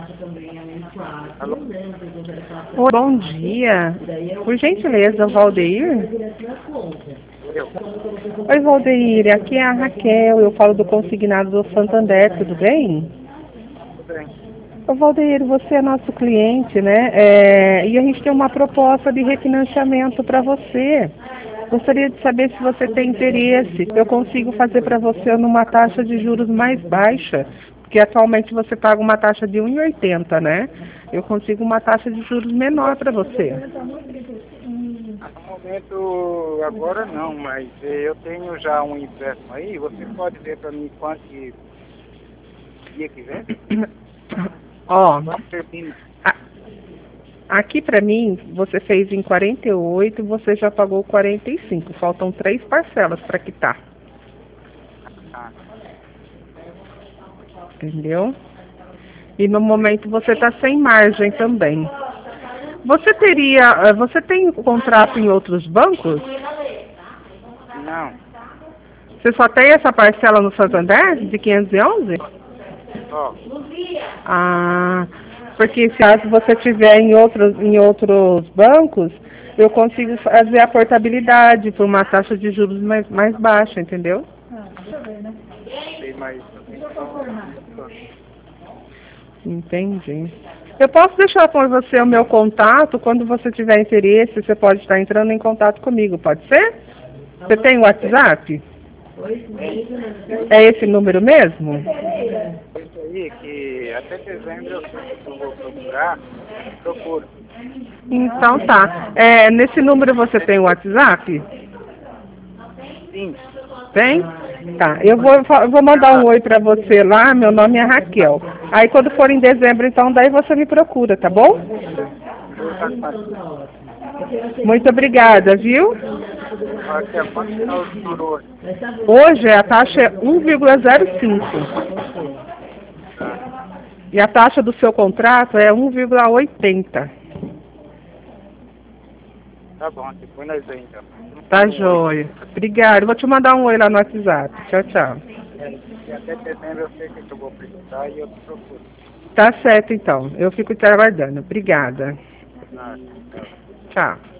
Alô? Oi, bom dia. Por gentileza, Valdeir? Eu. Oi, Valdeir. Aqui é a Raquel. Eu falo do consignado do Santander, tudo bem? Tudo bem. Ô, Valdeir, você é nosso cliente, né? E a gente tem uma proposta de refinanciamento para você. Gostaria de saber se você tem interesse. Eu consigo fazer para você numa taxa de juros mais baixa, porque atualmente você paga uma taxa de 1,80, né? Eu consigo uma taxa de juros menor para você. No momento, agora não, mas eu tenho já um empréstimo aí. Você pode ver para mim quanto dia que vem? Ó, Quanto termina? a- aqui para mim, você fez em 48, você já pagou 45. Faltam 3 parcelas para quitar, Ah, entendeu? E no momento você está sem margem também. Você tem contrato em outros bancos? não, Você só tem essa parcela no Santander de 511? ó, Ah, porque se caso você tiver em outros bancos, eu consigo fazer a portabilidade por uma taxa de juros mais baixa, entendeu? sei mais. Então, Entendi. Eu posso deixar com você o meu contato, quando você tiver interesse, você pode estar entrando em contato comigo, pode ser? Você tem o WhatsApp? É esse número mesmo? isso aí que até dezembro eu sei que eu vou procurar, procuro. Então tá. Nesse número você tem o WhatsApp? Sim, Tem? Tá. Eu vou mandar um oi pra você lá, meu nome é Raquel. Aí quando for em dezembro, então, daí você me procura, tá bom? vou estar com Muito obrigada, viu? Até quanto está o juro hoje? Hoje a taxa é 1,05 Tá, e a taxa do seu contrato é 1,80. tá bom, depois nós vemos então. Tá Manda um oi. joia. Obrigada. Vou te mandar um oi lá no WhatsApp. Tchau, tchau. E até dezembro eu sei que eu vou precisar e eu te procuro. Tá certo, então. Eu fico te aguardando. Obrigada. Nada. Tchau.